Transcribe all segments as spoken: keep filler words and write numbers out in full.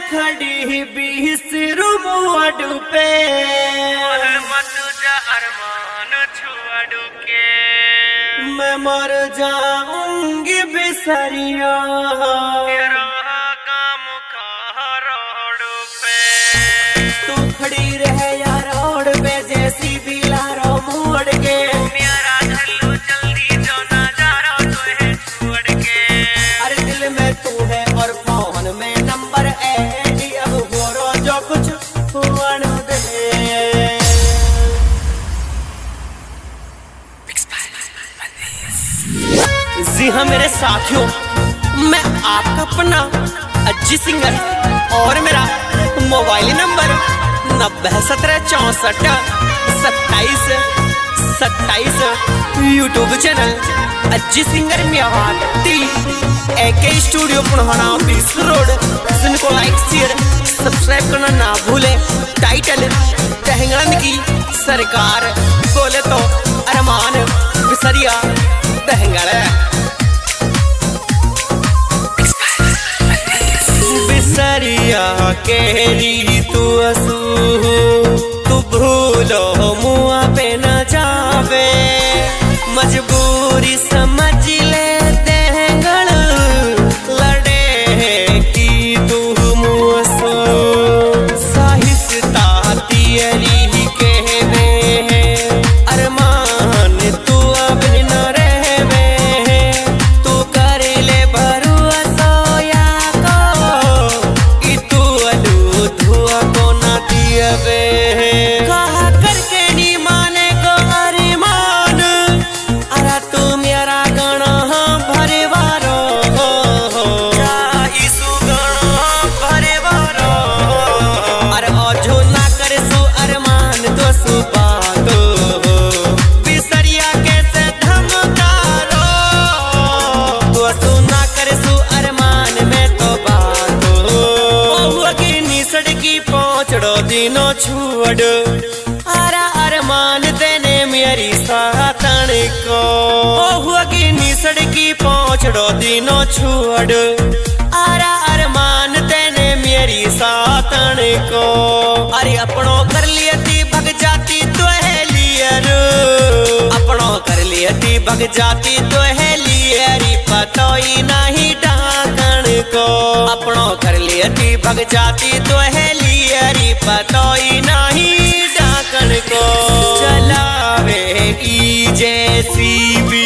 खड़ी बीस रूम पे अरमान छुअडू के मैं मर जाऊंगी बिसरिया तेरा काम का रोड पे। तू खड़ी रहे यार रोड पे जैसी भी लारो मोड़ के मेरा घल्लू जल्दी जो नजारा तो है छोड़ के। अरे दिल में तू है और फोन में नंबर ऐड अब हो रो जो कुछ हुआ न दे। जी हाँ मेरे साथियों, मैं आपका अपना अज्जी सिंगर और मेरा मोबाइल नंबर नब्बे सत्रह चौसठ सत्ताईस सत्ताईस YouTube channel Ajji singer Mewati AK studio Punhana बीस रोड। जिनको लाइक शेयर सब्सक्राइब करना ना भूले। टाइटल तेहंगड़न की सरकार बोले तो अरमान बिसरिया तेहंगड़। बिसरिया केरी तू असू तू भूलो मुआ पे न जावे मजबूरी समझ ले तेहंगड़ लड़े की तू मुसो साहिस्ता तियरी कहवे अरमान तू अब न रहवे तू कर ले भरोसा या को कि तू अलू धुआ को ना दियवे कहा करके नी माने को अरमान अरा तू मेरा गणा भरे वारो चाइसु गणा भरे वारो अरे ओझो ना करे सु अरमान तो सु बातो बिसरिया कैसे धमकारो तो सु ना करे सु अरमान में तो बातो ओहुआ की निसड़ की पहुंचड़ो दिनों छुअड़ आरा अरमान तेने मेरी सातन को ओहुआ की निसड़ की पहुंचड़ो दिनों छुअड़ आरा अरमान तेने मेरी सातन को। अरे अपनों कर लिया थी भग जाती तो है लियर अपनों कर लिया थी भग जाती तो है लियरी पतो ही नहीं ढाकन को अपनों कर लिया थी भग जाती तो है लियरी पतो ही नहीं ढाकन को। चलावे की जैसी भी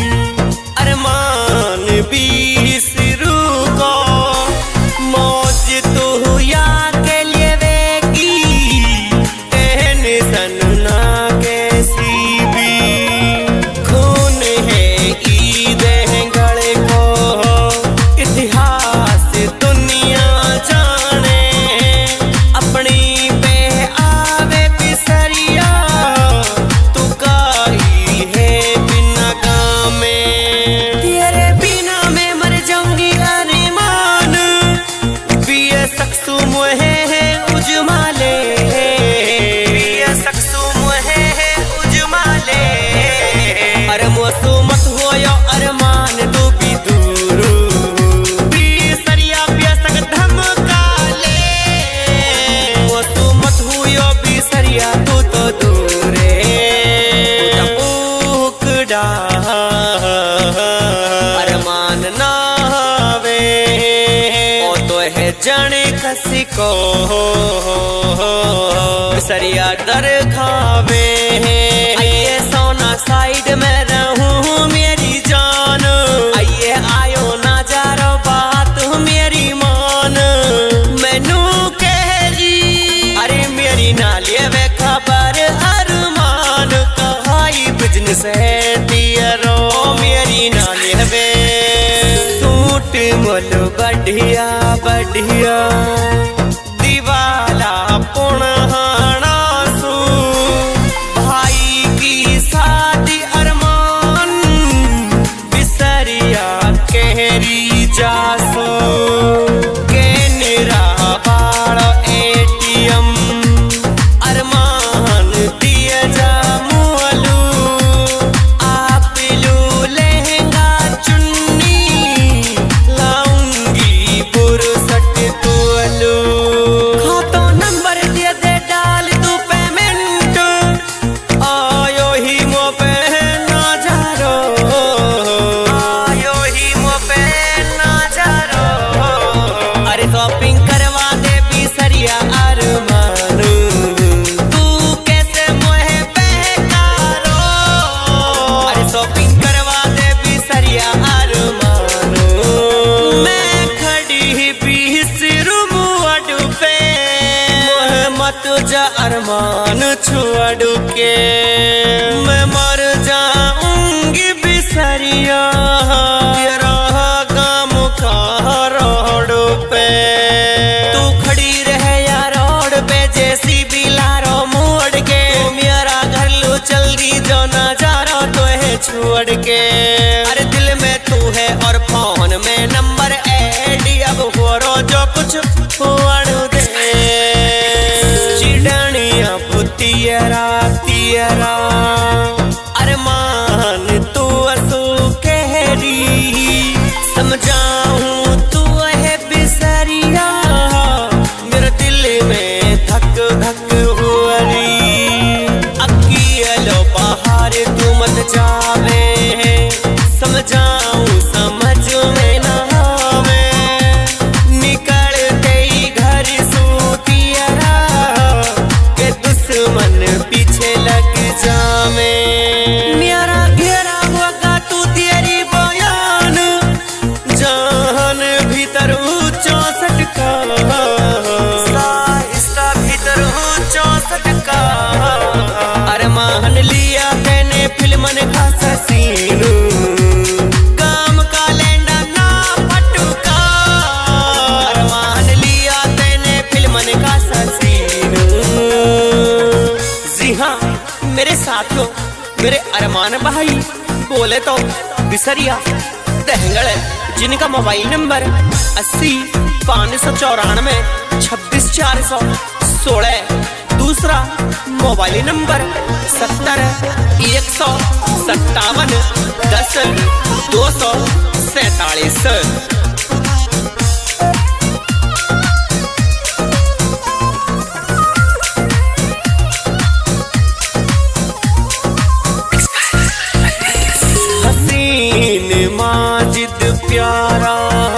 अरमान बीस रू को मौज तू या के लिए वेगी टेंशन ना कैसी भी खून है ई देहंगड़ को इतिहास दुनिया जाने अपनी पे आवे बिसरिया तू काई है बिना काम में तेरे बिना मैं मर जाऊंगी अरमान पिए सकसू मुहे है उजमाले पिए सकसू मुहे है उजमाले अरे मोसू मत हो यो अरमान तू भी दूर बिसरिया बेसक धमकाले मोसू मत हो यो बिसरिया तू तो दूरे उकड़ा अरमान ना वे ओ तो है जाने कसी को बिसरिया दर खावे आइए सोना साइड में रहूं मेरी जान आइए आयो ना जारो बात मेरी मान मैनू कह जी अरे मेरी नालिए वे खबर अरमान कहाई बिजनेस है दियरो मेरी नालिए वे सूट मोल बढ़िया बढ़िया दीवाला पुनहाना सू भाई की शादी अरमान बिसरिया कहरी जासो के निरा बाड़ एटीएम अरमान दिया जा मुअलू आप लू लहंगा चुन्नी लाऊंगी पुरसट तुअलू। अरमान छोड़ के मैं मर जाऊंगी बिसरिया तेरा गम का रोड पे। तू खड़ी रहे या रोड पे जैसी बिलारो मोड़ के मेरा घर लो चल दी जो नजारा तो है छोड़ के। अरे दिल में तू है और फोन में नंबर ऐड अब हो रो जो कुछ हुआड़ू दे चिड़निया बुतियरा तियरा अरमान तू असू कहरी समझाऊं तू है बिसरिया मेरे दिल में धक धक हुआ रही। अकेलो बाहर तू मत जावे समझाऊं समझ में ना आवे निकलते ही घर सूतियरा के दुश्मन पीछे लग जावे। मेरा घेरा होगा तू तेरी बयान जान भीतर चौसठ का साहिस्ता भीतर चौसठ का अरमान लिया मैंने फिल्मन का सीन काम का लेंडा ना पटुका अरमान लिया मैंने फिल्मन का सीन। जी हाँ मेरे साथियों मेरे अरमान भाई बोले तो बिसरिया दहंगड़ जिनका मोबाइल नंबर अस्सी पाँच सौ चौरानवे छब्बीस चार सौ सोलह। दूसरा मोबाइल नंबर सत्तर एक सौ सत्तावन दस दो सौ सैतालीस। हसीन माजिद प्यारा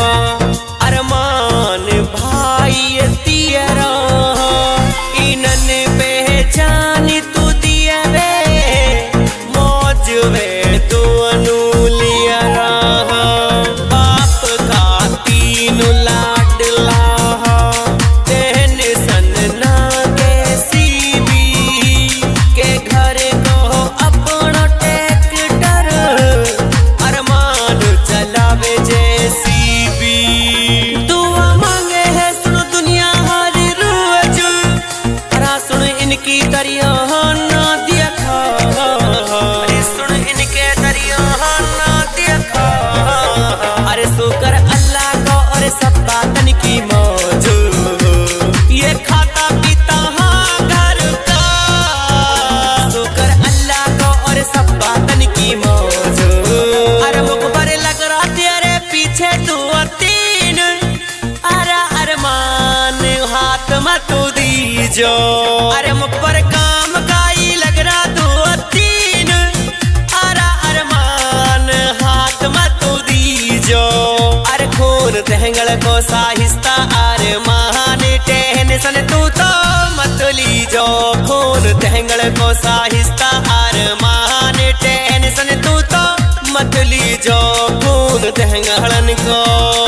अरमान भाई तेरा इनन पहचान तू दिया वे मौज वे तू अनुलिया बाप का तीन लाडला बहन सन्ना कैसी भी के घर को अपना ट्रैक्टर अरमान चलावे जैसी भी। दुआ मांगे है सुनो दुनिया हर रोज अरा सुन इनकी दरिया ना देखा अरे सुन इनके दरिया ना देखा अरे शुक्र अल्लाह को और सब बातन की मौज ये खाता पीता हाँ घर का शुक्र अल्लाह को और सब बातन की मौज। अरे मुखबर लग रहा तेरे पीछे दो तीन अरे अरमान हाथ मत दीजो अरे मुख पर काम का ही लग रहा दो तीन अरे अरमान हाथ मत दीजो। अरे खून दहंगड़ को साहिस्ता अरमान टेंशन तू तो मत लीजो खून दहंगड़ को साहिस्ता अरमान टेंशन तू तो मत लीजो खून दहंगड़न को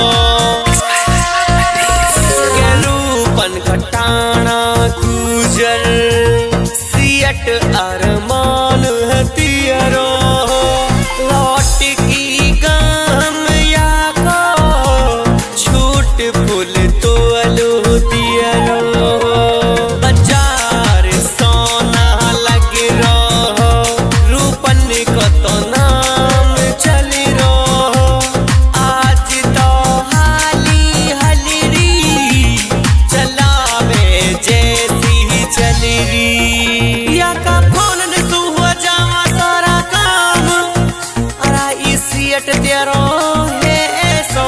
रूपन घटाना गुजर सियट अरमान हथियारो लौट की गम या को छूट फूल तो अलो दियरो बाजार सोना लग रहो रूपन को तो नाम चल रहो आज तो हाली हलरी चलावे जैसी चल रही या का फोन ने तू हो जावा सारा काम अरा इसियट तेरो है ऐसो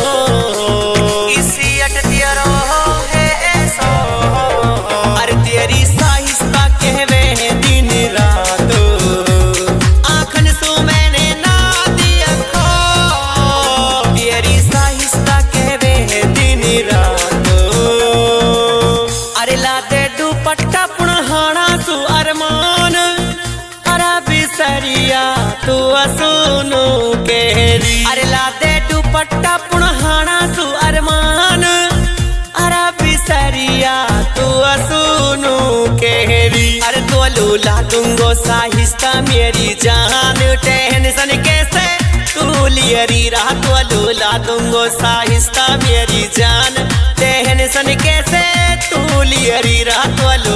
इसियट तेरो है ऐसो अरे तेरी साहिस्ता कहवे है दिन रात आँखन सो मैंने ना दिया खो तेरी साहिस्ता कहवे है दिन रात। अरे लाते दुपट्टा पुनहाना सु अरमान अरा बिसरिया तू असुनो केरी अरे लाते दुपट्टा पुनहाना सु अरमान अरा बिसरिया तू असुनो केरी। साहिस्ता मेरी जान टेंशन कैसे तू लियरी रात लूला दूंगो साहिस्ता मेरी जान टेंशन कैसे तू लियरी रात